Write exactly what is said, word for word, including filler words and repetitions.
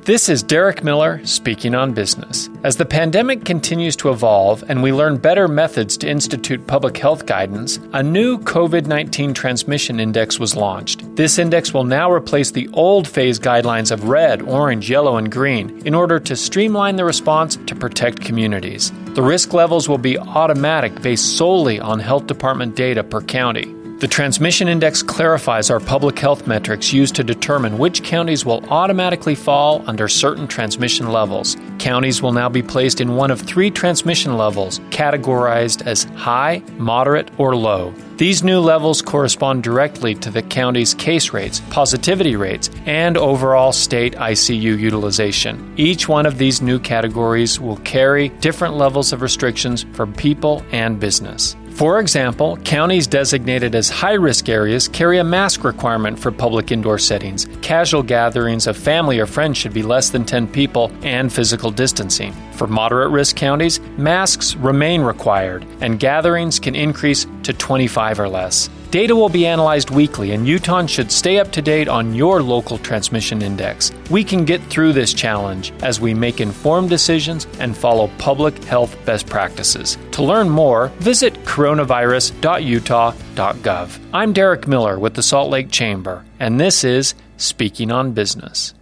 This is Derek Miller speaking on business. As the pandemic continues to evolve and we learn better methods to institute public health guidance, a new COVID nineteen transmission index was launched. This index will now replace the old phase guidelines of red, orange, yellow, and green in order to streamline the response to protect communities. The risk levels will be automatic based solely on health department data per county. The Transmission Index clarifies our public health metrics used to determine which counties will automatically fall under certain transmission levels. Counties will now be placed in one of three transmission levels, categorized as high, moderate, or low. These new levels correspond directly to the county's case rates, positivity rates, and overall state I C U utilization. Each one of these new categories will carry different levels of restrictions for people and business. For example, counties designated as high-risk areas carry a mask requirement for public indoor settings. Casual gatherings of family or friends should be less than ten people, and physical distancing. For moderate-risk counties, masks remain required, and gatherings can increase to twenty-five or less. Data will be analyzed weekly, and Utahns should stay up to date on your local transmission index. We can get through this challenge as we make informed decisions and follow public health best practices. To learn more, visit coronavirus dot utah dot gov. I'm Derek Miller with the Salt Lake Chamber, and this is Speaking on Business.